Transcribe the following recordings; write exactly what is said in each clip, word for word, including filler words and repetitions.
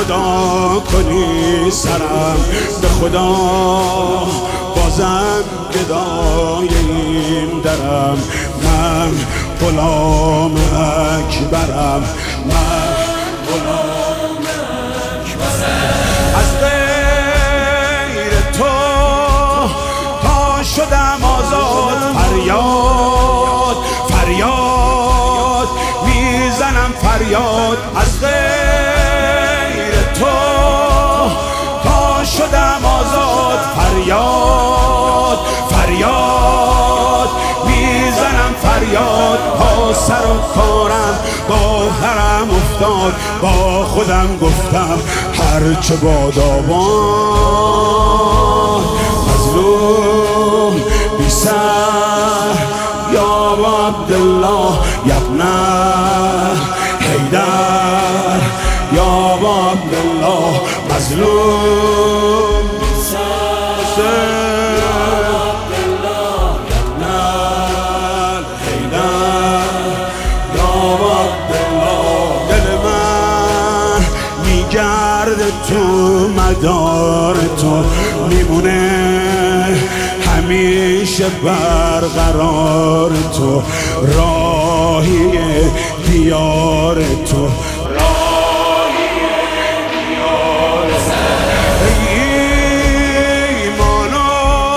جدا کنی سرم، به خدا بازم گدای این درم. من غلام اکبرم، من غلام اکبرم. از غیر تو تا شدم آزاد، فریاد فریاد میزنم فریاد. از غیر تو تا شدم آزاد، فریاد فریاد میزنم فریاد. تا سر و کارم با حرم افتاد، با خودم گفتم هرچه بادا باد. مظلوم بی سر یا عبدالله یبن حیدر، یا عبدالله. مظلوم بی سر تو مدار تو میمونه همیشه برقرار، تو راهی دیار تو، راهی دیار تو. ایمانا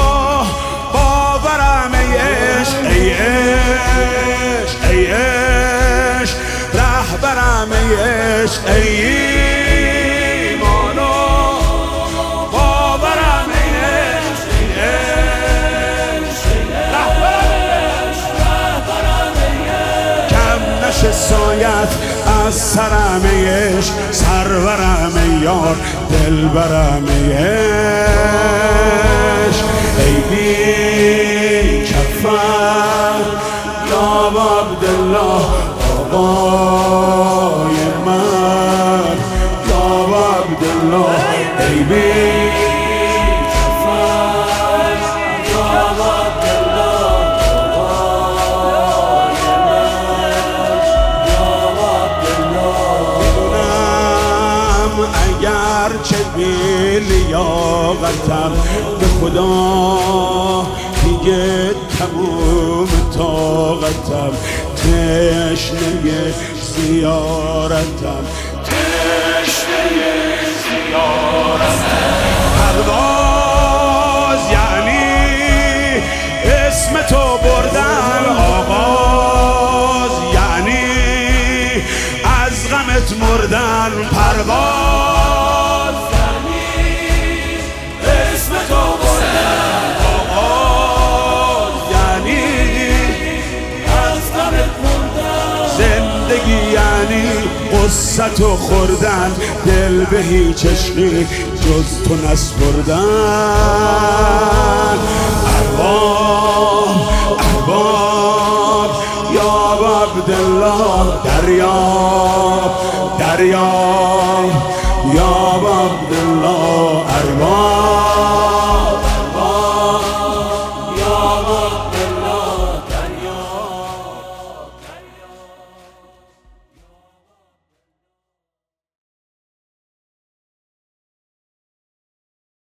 باورم ای عشق، ای عشق ای عشق رهبرم ای عشق، ای سایت از سرم عشق، سرورم یار دلبرم عشق. ای بی کفر یا عبدالله آقای من، یا عبدالله. ای بی چه بی لیاقتم، به خدا دیگه تموم طاقتم. تشنه زیارتم، تشنه زیارتم. پرواز یعنی اسم تو بردن، آغاز یعنی از غمت مردن. پرواز یعنی قصت و خوردن، دل به هیچ عشقی جز تو نسپردن. ارباب ارباب یا عبدالله، دریاب دریاب